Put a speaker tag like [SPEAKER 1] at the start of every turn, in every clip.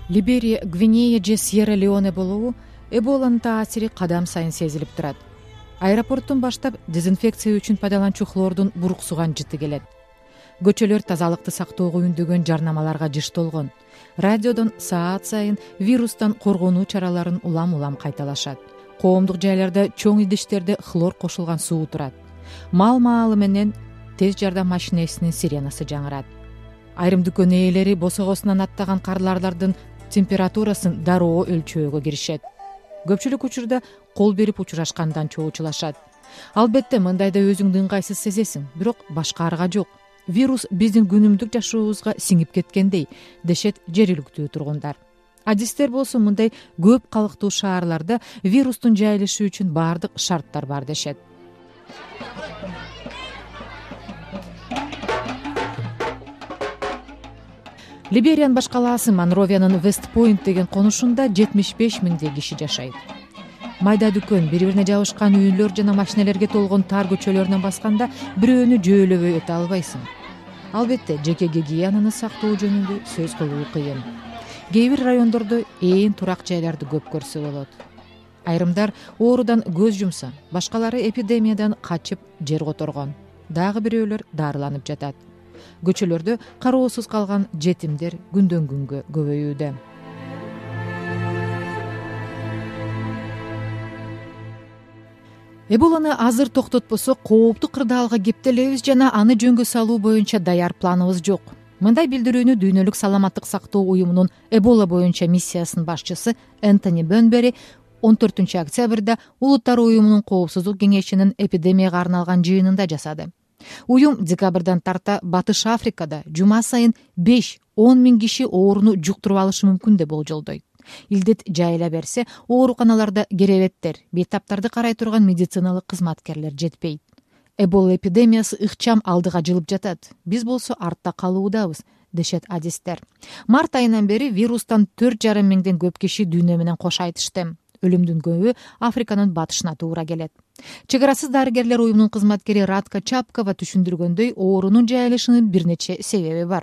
[SPEAKER 1] Либерия, Гвинея же Сьерра-Леоне болобу Эболанын таасири кадам сайын сезилип турат. Аэропорттун баштап дезинфекция үчүн пайдаланчу хлордун бурук суган жыты келет. Көчөлөр тазалыкты сактоого үндөгөн жарнамаларга жыштолгон. Радиодон саат сайын вирустан коргонуу чараларын улам кайталашат. Коомдук жайларда чоң идиштерде хлор кошулган суу турат. Мал-маалы менен тез жардам машинесинин сиренасы жаңырат. Айрым дүкөн ээлери босогосунан аттаган карлардардын температурасын дароо өлчөөгө киришет. Көпчүлүк учурда кол берип учурашкандан чоочулашат. Албетте мындайда өзүңдү ыңгайсыз сезесиң, бирок башка арга жок. Вирус биздин күнүмдүк жашообузга сиңип кеткендей, дешет жергиликтүү тургундар. Адистер болсо мындай көп калктуу шаарларда вирустун жайылышы үчүн баардык шарттар бар дешет. Либериянын баш калаасы Монровиянын Вестпойнт деген конушунда 75 миңдей киши жашайт. Майда дүкөн, бири-бирине жабышкан үйлөр жана машинелерге толгон тар көчөлөрүнөн басканда бирөөнү жөөлөбөй өтө албайсың. Албетте, жеке гигиенаны сактоо жөнүндө сөз кылуу кыйын. Кээ бир райондордо ээн турак жайларды көп көрсө болот. Айрымдар оорудан көз жумса, башкалары эпидемиядан качып жер которгон. Дагы бирөөлөр дарыланып жатат. Көчөлөрдө кароосуз калган жетимдер күндөн күнгө көбөйүүдө. Эболаны азыр токтотпосок, кооптуу кырдаалга кептелебиз жана аны жөнгө салуу боюнча даяр планыбыз жок. Мындай билдирүүнү Дүйнөлүк саламаттык сактоо уюмунун Эбола боюнча миссиясынын башчысы Энтони Бенбери 14 октябрда Улуттар уюмунун коопсуздук кеңешинин эпидемияга арналган жыйынында жасады. Уюм декабрдан тарта Батыш Африкада жума сайын 5-10 миң киши ооруну жуктуруп алышы мүмкүн деп болжолдойт. Илдет жайыла берсе, ооруканаларда керебеттер, бейтаптарды карай турган медициналык кызматкерлер жетпейт. Эбола эпидемиясы ыкчам алдыга жылып жатат. Биз болсо артта калуудабыз, дешет адистер. Март айынан бери вирустан 4,5 миңден көп киши дүйнө менен кош айтышты. Өлүмдүн көбү Африканын батышына туура келет. Чыгарасыз дарыгерлер уюмунун кызматкери Радка Чапкова түшүндүргөндөй, оорунун жайылышынын бир нече себеби бар.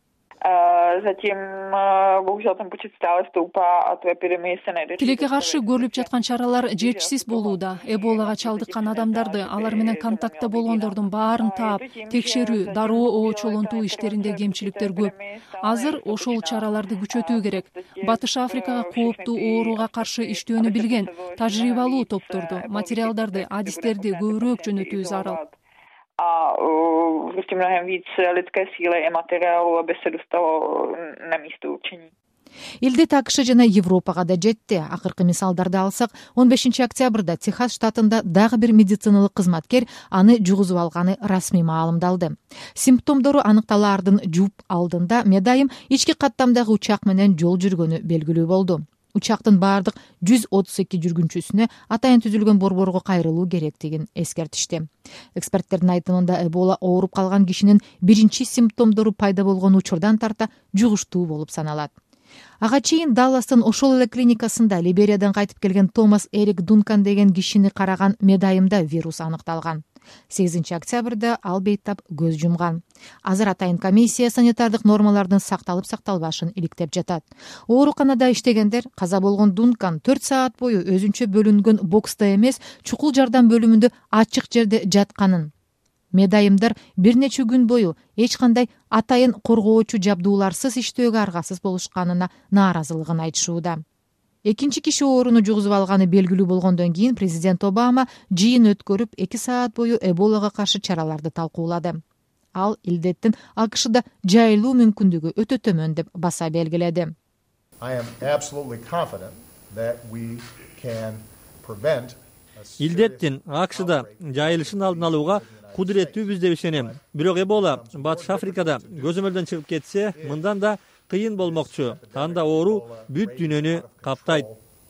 [SPEAKER 2] Затем, bohužel ten počet stále stoupá a tu epidemii se nedaří.
[SPEAKER 3] Тилекке каршы көрүлүп жаткан чаралар жетишсиз болууда. Эболага чалдыккан адамдарды, алар менен контактта болгондордун баарын таап, текшерүү, дароо оочолонтуу иштеринде кемчиликтер көп. Азыр ошол чараларды күчөтүү керек. Батыш Африкага кооптуу ооруга каршы иштөөнү билген, тажрыйбалуу топторду, материалдарды, адистерди көбүрөөк жөнөтүү зарыл.
[SPEAKER 2] A prostě mnohem víc lidské síly i materiálu, aby se dostalo na místo určení.
[SPEAKER 1] Илдет АКШ жана Европага да жетти. Акыркы мисалдарды алсак, 15 октябрда Техас штатында дагы бир медициналык кызматкер аны жугузуп алганы расмий маалымдалды. Симптомдору аныкталаардын жуп алдында медайым ички каттамдагы учак менен жол жүргөнү белгилүү болду. Учактын баардык 132 жүргүнчүсүнө атайын түзүлгөн борборго кайрылуу керектигин эскертишти. Эксперттердин айтымында Эбола ооруп калган кишинин биринчи симптомдору пайда болгон учурдан тарта жугуштуу болуп саналат. Ага чейин Далластын ошол эле клиникасында Либериядан кайтып келген Томас Эрик Дункан деген кишини караган медайымда вирус аныкталган. 8 октябрда ал бейтап көз жумган. Азыр атайын комиссия санитардык нормалардын сакталып сакталбашын иликтеп жатат. Ооруканада иштегендер каза болгон Дункан 4 саат бою өзүнчө бөлүнгөн бокста эмес, чукул жардам бөлүмүндө ачык жерде жатканын, медайымдар бир нече күн бою эч кандай атайын коргоочу жабдууларсыз иштөөгө аргасыз болушканына нааразылыгын айтышууда. Экинчи киши ооруну жугузуп алганы белгилүү болгондон кийин президент Обама жыйын өткөрүп 2 саат бою Эболага каршы чараларды талкуулады. Ал илдеттин АКШда жайылуу мүмкүндүгү өтө төмөн деп баса белгиледи.
[SPEAKER 4] Илдеттин АКШда жайылышын алдын алууга кудуреттүүбүз деп ишенем. Бирок Эбола Батыш Африкада көзөмөлдөн чыгып кетсе, мындан да кыйын болмокчу. Анда оору бүт дүйнөнү каптайт.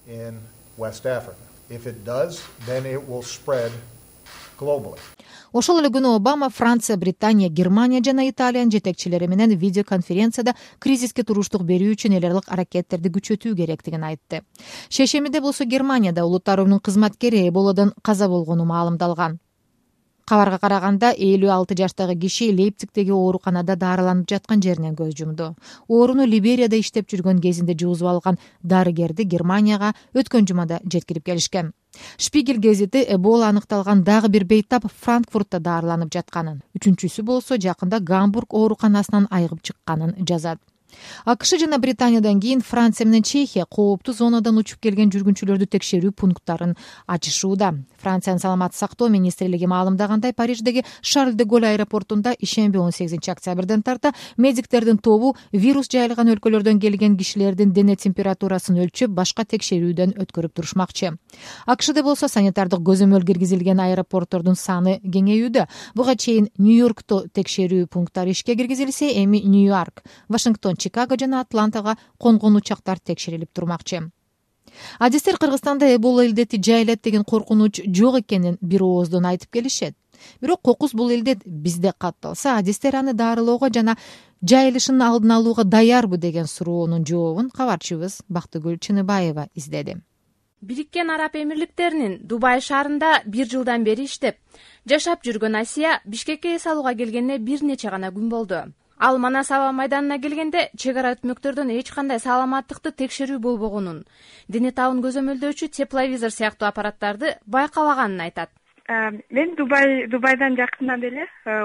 [SPEAKER 1] Ошол эле күнү Обама Франция, Британия, Германия жана Италиянын жетекчилери менен видеоконференцияда кризиске туруштук берүү үчүн эл аралык аракеттерди күчөтүү керектигин айтты. Шешемиде болсо Германияда Улуттар уюмунун кызматкери Эболадан каза болгону маалымдалган. Кабарга караганда 56 жаштагы киши Лейпцигдеги ооруканада дарыланып жаткан жеринен көз жумду. Ооруну Либерияда иштеп жүргөн кезинде жугузуп алган дарыгерди Германияга өткөн жумада жеткирип келишкен. Шпигель гезити Эбола аныкталган дагы бир бейтап Франкфуртта дарыланып жатканын, үчүнчүсү болсо жакында Гамбург ооруканасынан айыгып чыкканын жазат. АКШ жана Британиядан кийин Франция менен Чехия кооптуу зонадан учуп келген жүргүнчүлөрдү текшерүү пункттарын ачышууда. Франциянын саламаттык сактоо министрлиги маалымдагандай, Париждеги Шарль де Голль аэропортунда ишемби 18 октябрдан тарта медиктердин тобу вирус жайылган өлкөлөрдөн келген кишилердин дене температурасын өлчөп, башка текшерүүдөн өткөрүп турушмакчы. АКШда болсо санитардык көзөмөл киргизилген аэропорттордун саны кеңейүүдө. Буга чейин Нью-Йоркто текшерүү пункттары ишке киргизилсе, эми Нью-Йорк, Вашингтон, Чикаго жана Атлантага конгон учактар текшерилип турмакчы. Адистер Кыргызстанда Эбола илдети жайылат деген коркунуч жок экенин бир ооздон айтып келишет. Бирок кокус бул илдет бизде катталса, адистер аны дарылоого жана жайылышын алдын алууга даярбы деген суроонун жообун кабарчыбыз Бактыгүл Чыныбаева издеди.
[SPEAKER 5] Бириккен Араб Эмирликтеринин Дубай шаарында 1 жылдан бери иштеп, жашап жүргөн Асия Бишкекке эс алууга келгенине бир нече гана күн болду. Ал Манас аба майданына келгенде чек ара өтмөктөрдөн эч кандай саламаттыкты текшерүү болбогонун, дене табын көзөмөлдөөчү тепловизор сыяктуу аппараттарды байкабаганын айтат.
[SPEAKER 6] Мен Дубайдан жакындан эле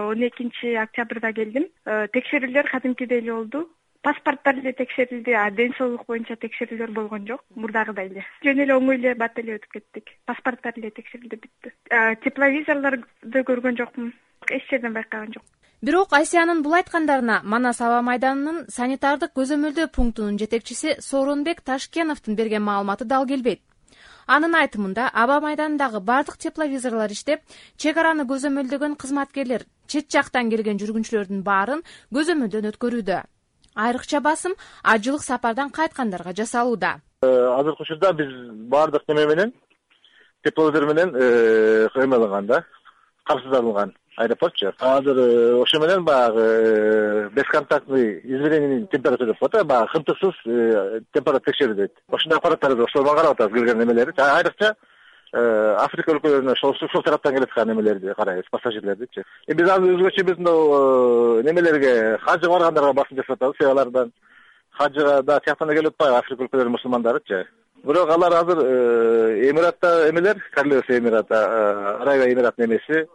[SPEAKER 6] 12 октябрда келдим. Текшерүүлөр кадимкидей эле болду. Паспорттар эле текшерилди, ден соолук боюнча текшерүүлөр болгон жок, мурдагыдай эле. Жөн эле оңой эле бат эле өтүп кеттик. Паспорттар эле текшерилди, бүттү. Тепловизорлорду көргөн жокмун, эч жерден байкаган жок.
[SPEAKER 5] Бирок Асиянын бул айткандарына Манас аба майданынын санитардык көзөмөлдөө пунктунун жетекчиси Сооронбек Ташкеновдун берген маалыматы дал келбейт. Анын айтымында аба майданындагы бардык тепловизорлор иштеп, чек араны көзөмөлдөгөн кызматкерлер чет жактан келген жүргүнчүлөрдүн баарын көзөмөлдөн өткөрүүдө. Айрыкча басым ажылык сапардан кайткандарга жасалууда.
[SPEAKER 7] Азыркы учурда биз бардык неме менен тепловизор менен эмеланган да, камсыздалган аэропортчу. Азыр ошо менен баягы бесконтактный измерение температура деп коет, баягы кымтыксыз температура текшерилет. Ошондой аппараттар ошолорго карап атабыз келген немелерди. Айрыкча Африка өлкөлөрүнө ошол тараптан келаткан немелерди карайбыз, пассажирлердичи. Биз азыр өзгөчө биздин немелерге хажыга баргандарга басым жасап атабыз, алардан хажыга да тияктан келип атпайбы Африка өлкөлөрүнүн мусулмандарычы. Бирок алар азыр Эмиратта эмелер, Королевство Эмирата, Арабия Эмират немеси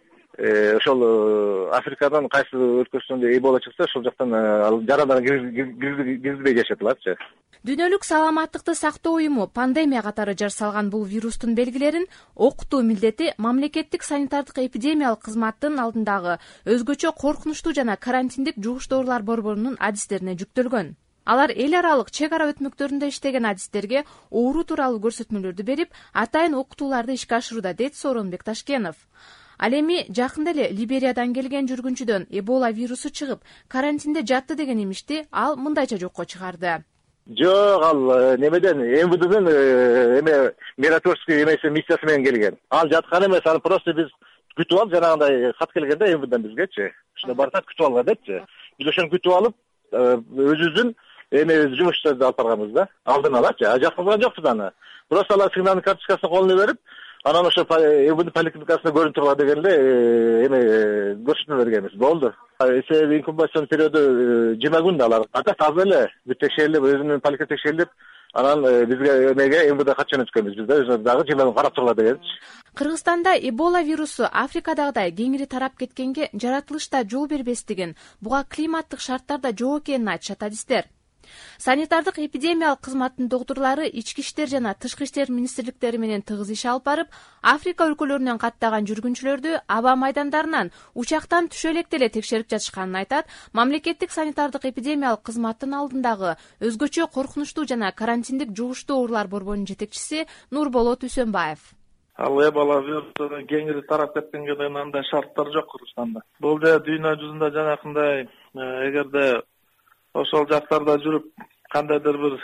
[SPEAKER 7] ошол Африкадан кайсы өлкөсүндө Эбола чыкса, ошол жактан жарандарын киргизбей жашатылатчы.
[SPEAKER 5] Дүйнөлүк саламаттыкты сактоо уюму пандемия катары жар салган бул вирустун белгилерин окутуу милдети мамлекеттик санитардык эпидемиялык кызматтын алдындагы өзгөчө коркунучтуу жана карантиндик жугуш доорулар борборунун адистерине жүктөлгөн. Алар эл аралык чек ара өтмөктөрүндө иштеген адистерге оору тууралуу көрсөтмөлөрдү берип, атайын окутууларды ишке ашырууда, дейт Сооронбек Ташкенов. Ал эми жакында эле Либериядан келген жүргүнчүдөн Эбола вирусу чыгып, карантинде жатты деген имишти ал мындайча жокко чыгарды.
[SPEAKER 7] Жок, ал немеден МВДдин миротворческий эмеси миссиясы менен келген. Ал жаткан эмес, ал просто биз күтүп алып, жанагындай кат келгенде МВДдан бизгечи. Ушунда барсак күтүп алган депчи. Биз ошону күтүп алып, өзүбүздүн жумуштарды алып барганбыз да. Алдын алачы, жаткызган жокпуз аны. Просто алар сигналдын карточкасын колуна берип, анан ошо МВД поликлиникасына көрүнүп турган дегенде көрсөтмө бергенбиз. Болду. Себеби инкубацион периоду 20 күн да алар. Ата таза эле бүт текшерилип, өзүнүн поликлиникасы текшерилип, анан бизге МВД кат жөнөткөнбүз. Биз өзүбүз дагы 20 күн карап турган дегенбиз.
[SPEAKER 5] Кыргызстанда Эбола вирусу Африкадагыдай кеңири тарап кеткенге жаратылышта жол бербестигин, буга климаттык шарттар да жок экенин айтышат адистер. Санитардык эпидемиялык кызматтын доктурлары ички иштер жана тышкы иштер министрликтери менен тыгыз иш алып барып, Африка өлкөлөрүнөн каттаган жүргүнчүлөрдү аба майдандарынан учактан түшө электе эле текшерип жатышканын айтат мамлекеттик санитардык эпидемиялык кызматтын алдындагы өзгөчө коркунучтуу жана карантиндик жугуштуу оорулар борборунун жетекчиси Нурболот Үсөнбаев.
[SPEAKER 8] Ал Эбола вирусу кеңири тарап кеткенге дейин андай шарттар жок Кыргызстанда. Бул дүйнө жүзүндө жанакындай эгерде ошол жактарда жүрүп кандайдыр бир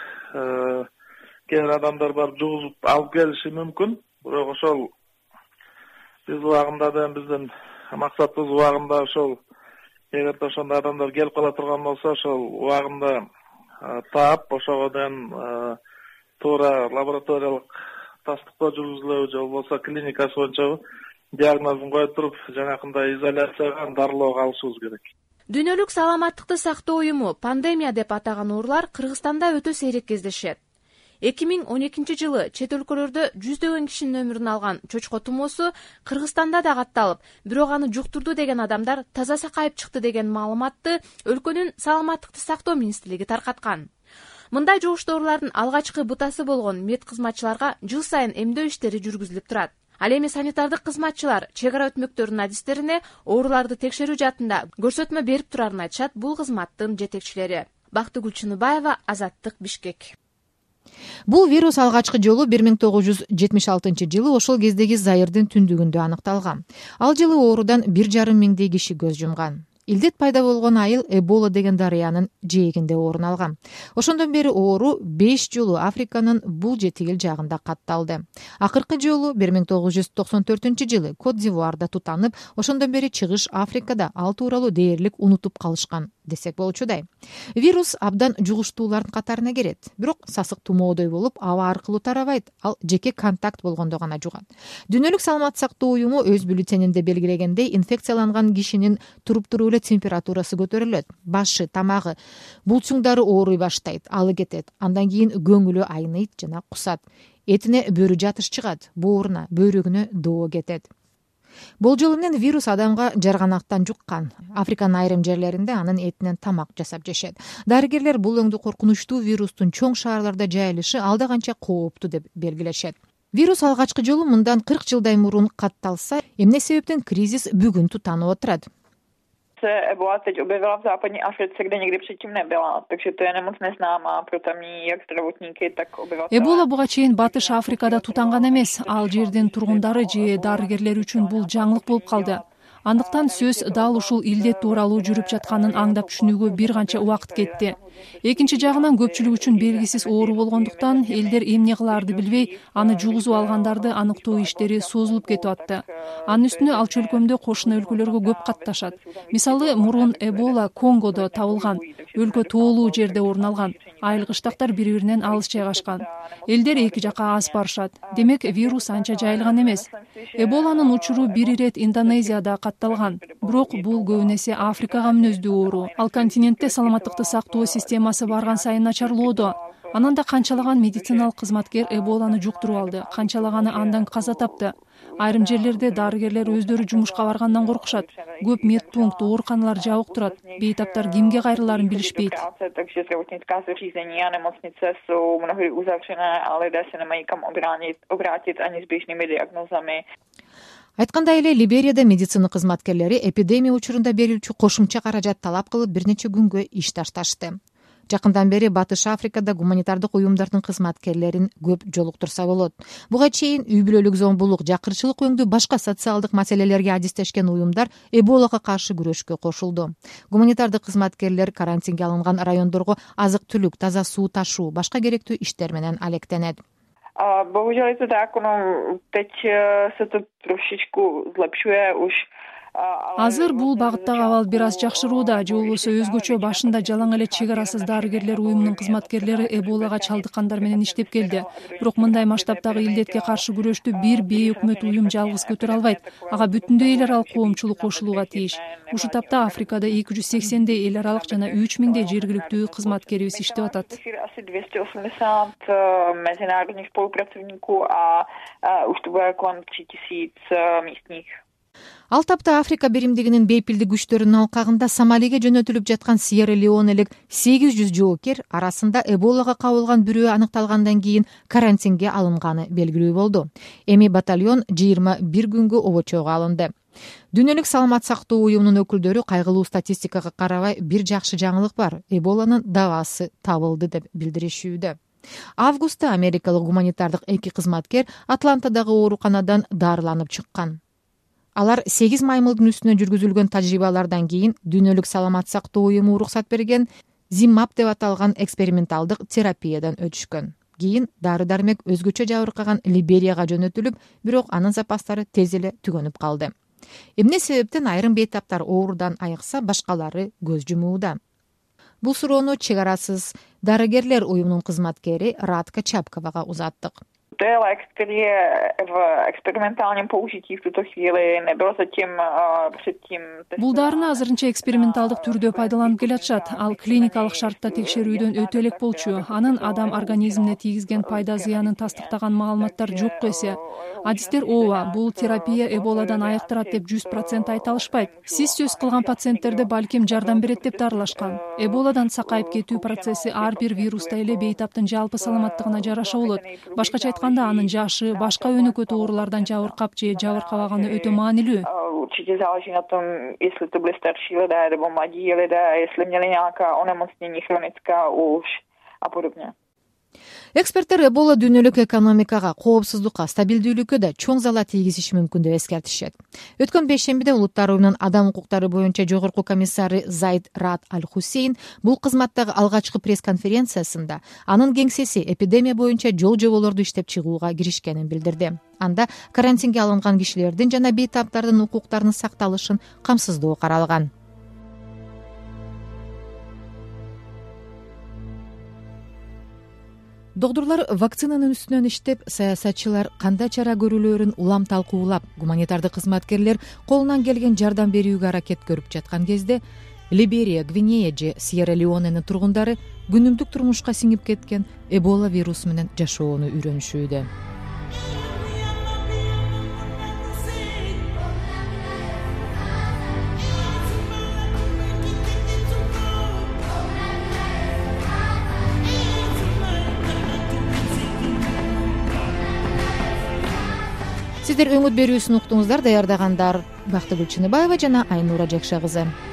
[SPEAKER 8] кээ адамдар барып жугузуп алып келиши мүмкүн. Бирок ошол биз убагында да биздин максатыбыз убагында ошол эгерде ошондой адамдар келип кала турган болсо, ошол убагында таап, ошого ден туура лабораториялык тастыктоо жүргүзүлөбү же болбосо клиникасы боюнча диагнозун кое туруп жанакындай изоляцияга дарылоого алышыбыз керек.
[SPEAKER 5] Дүйнөлүк саламаттыкты сактоо уюму пандемия деп атаган оорулар Кыргызстанда өтө сейрек кездешет. 2012 жылы чет өлкөлөрдө жүздөгөн кишинин өмүрүн алган чочко тумоосу Кыргызстанда да катталып, бирок аны жуктурду деген адамдар таза сакайып чыкты деген маалыматты өлкөнүн саламаттыкты сактоо министрлиги таркаткан. Мындай жугуштуу оорулардын алгачкы бытасы болгон мед кызматчыларга жыл сайын эмдөө иштери жүргүзүлүп турат. Ал эми санитардык кызматчылар чек ара өтмөктөрүнүн адистерине ооруларды текшерүү жаатында көрсөтмө берип турарын айтышат бул кызматтын жетекчилери. Бактыгүл Чыныбаева, Азаттык, Бишкек.
[SPEAKER 1] Бул вирус алгачкы жолу 1976 жылы ошол кездеги Заирдин түндүгүндө аныкталган. Ал жылы оорудан 1,5 миңдей киши көз жумган. Илдет пайда болгон айыл Эбола деген дарыянын жээгинде орун алган. Ошондон бери оору 5 жолу Африканын бул жетигил жагында катталды. Акыркы жолу 1994 жылы Кот-д'Ивуарда тутанып, ошондон бери Чыгыш Африкада ал тууралуу дээрлик унутуп калышкан десек болчудай. Вирус абдан жугуштуулардын катарына кирет, бирок сасык тумоодой болуп аба аркылуу тарабайт, ал жеке контакт болгондо гана жугат. Дүйнөлүк саламат сактоо уюму өз бюллетенинде белгилегендей, инфекцияланган кишинин туруп-туруп эле температурасы көтөрүлөт, башы, тамагы, булчуңдары ооруй баштайт, алы кетет, андан кийин көңүлү айныйт жана кусат. Этине бөрү жатыш чыгат, бооруна, бөйрөгүнө доо кетет. Болжол менен вирус адамга жарганактан жуккан. Африканын айрым жерлеринде анын этинен тамак жасап жешет. Дарыгерлер бул өңдү коркунучтуу вирустун чоң шаарларда жайылышы алда канча кооптуу деп белгилешет. Вирус алгачкы жолу мындан 40 жылдай мурун катталса, эмне себептен кризис бүгүн тутанып отурат?
[SPEAKER 2] Ebola teď objevila v západní Africe, kde nikdy předtím nebyla, takže to je nemoc neznámá pro tamní jak zdravotníky, tak obyvatele.
[SPEAKER 3] Эбола буга чейин Батыш Африкада тутанган эмес. Ал жердин тургундары же дарыгерлер үчүн бул жаңылык болуп калды. Андыктан сөз дал ушул илдет тууралуу жүрүп жатканын аңдап түшүнүүгө бир канча убакыт кетти. Экинчи жагынан көпчүлүк үчүн белгисиз оору болгондуктан элдер эмне кылаарды билбей, аны жугузуп алгандарды аныктоо иштери созулуп кетип атты. Анын үстүнө ал чөлкөмдө кошуна өлкөлөргө көп катташат. Мисалы, мурун Эбола Конгодо табылган, өлкө тоолуу жерде орун алган. Айыл кыштактар бири-биринен алыс жайгашкан. Элдер эки жака аз барышат. Демек, вирус анча жайылган эмес. Эболанын учуру бир ирет Индонезияда катталган. Бирок бул көбүн эсе Африкага мүнөздүү оору. Ал континентте саламаттыкты сактоо системасы барган сайын начарлоодо. Анан да канчалаган медициналык кызматкер Эболаны жуктуруп алды, канчалаганы андан каза тапты. Айрым жерлерде дарыгерлер өздөрү жумушка баргандан коркушат. Көп медпункт, ооруканалар жабык турат. Бейтаптар кимге кайрылаарын билишпейт.
[SPEAKER 2] Takže zdravotnická zařízení a nemocnice jsou mnohdy uzavřené a lidé se nemají kam obrátit ani s běžnými diagnózami.
[SPEAKER 1] Айткандай эле Либерияда медицина кызматкерлери эпидемия учурунда берилчү кошумча каражат талап кылып бир нече күнгө иш ташташты. Жакындан бери Батыш Африкада гуманитардык уюмдардын кызматкерлерин көп жолуктурса болот. Буга чейин үй бүлөлүк зомбулук, жакырчылык өңдүү башка социалдык маселелерге адистешкен уюмдар Эболага каршы күрөшкө кошулду. Гуманитардык кызматкерлер карантинге алынган райондорго азык-түлүк, таза суу ташуу, башка керектүү иштер менен алектенет.
[SPEAKER 2] Bohužel je to tak, teď se to trošičku zlepšuje už.
[SPEAKER 3] Азыр бул багыттагы абал бир аз жакшырууда, же болбосо өзгөчө башында жалаң эле чек арасыз дарыгерлер уюмунун кызматкерлери Эболага чалдыккандар менен иштеп келди. Бирок мындай масштабдагы илдетке каршы күрөштү бир бейөкмөт уюм жалгыз көтөрө албайт. Ага бүтүндөй эл аралык коомчулук кошулууга тийиш. Ушу тапта Африкада 280дей эл аралык жана 3000дей жергиликтүү кызматкерибиз иштеп атат.
[SPEAKER 2] Asi 280 mezinárodních spolupracovníků a už to bude kolem 3000 místních.
[SPEAKER 1] Ал тапта Африка биримдигинин бейпилдик күчтөрүнүн алкагында Сомалиге жөнөтүлүп жаткан Сьерра-Леоне элек 800 жоокер арасында Эболага кабылган бирөө аныкталгандан кийин карантинге алынганы белгилүү болду. Эми батальон 21 күнгө обочого алынды. Дүйнөлүк саламат сактоо уюмунун өкүлдөрү кайгылуу статистикага карабай бир жакшы жаңылык бар. Эболанын дабасы табылды деп билдиришүүдө. Августта америкалык гуманитардык 2 кызматкер Атлантадагы ооруканадан дарыланып чыккан. Алар 8 маймылдын үстүнө жүргүзүлгөн тажрыйбалардан кийин дүйнөлүк саламат сактоо уюму уруксат берген Зиммап деп аталган эксперименталдык терапиядан өтүшкөн. Кийин дары-дармек өзгөчө жабыркаган Либерияга жөнөтүлүп, бирок анын запастары тез эле түгөнүп калды. Эмне себептен айрым бейтаптар оорудан айыкса, башкалары көз жумууда? Бул суроону чек арасыз дарыгерлер уюмунун кызматкери Радка Чапковага узаттык.
[SPEAKER 2] lék, který je v experimentálním použití v tuto chvíli, nebyl zatím předtím.
[SPEAKER 3] Бул дарыны азырынча эксперименталдык түрдө пайдаланып келатышат. Ал клиникалык шартта текшерүүдөн өтө элек болчу. Анын адам организмине тийгизген пайда зыянын тастыктаган маалыматтар жок эсе. Адистер ооба, бул терапия Эболадан айыктырат деп 100% айта алышпайт. Сиз сөз кылган пациенттерде балким жардам берет деп дарылашкан. Эболадан сакайып кетүү процесси ар бир вируста эле бейтаптын жалпы саламаттыгына жараша болот. Башкача айтканда, анын жашы, башка өнөкөт оорулардан жабыркап же жабыркабаганы өтө маанилүү.
[SPEAKER 2] Určitě záleží na tom, jestli to byli starší lidé nebo mladí lidé, jestli měli nějaká onemocnění chronická už a podobně.
[SPEAKER 1] Эксперттер Эбола дүйнөлүк экономикага, коопсуздукка, стабилдүүлүккө да чоң залал тийгизиши мүмкүн деп эскертишет. Өткөн бейшембиде Улуттар уюмунун адам укуктары боюнча жогорку комиссары Заид Раад Аль-Хусейн бул кызматтагы алгачкы пресс-конференциясында анын кеңсеси эпидемия боюнча жол жоболорду иштеп чыгууга киришкенин билдирди. Анда карантинге алынган кишилердин жана бейтаптардын укуктарынын сакталышын камсыздоо каралган. Доктурлар вакцинанын үстүнөн иштеп, саясатчылар кандай чара көрүлөөрүн улам талкуулап, гуманитардык кызматкерлер колунан келген жардам берүүгө аракет көрүп жаткан кезде Либерия, Гвинея же Сьерра-Леоненин тургундары күнүмдүк турмушка сиңип кеткен Эбола вирусу менен жашоону үйрөнүшүүдө. Сиздер өңүт берүүсүн уктуңуздар, даярдагандар Бактыгүл Чыныбаева жана Айнура Жакша кызы.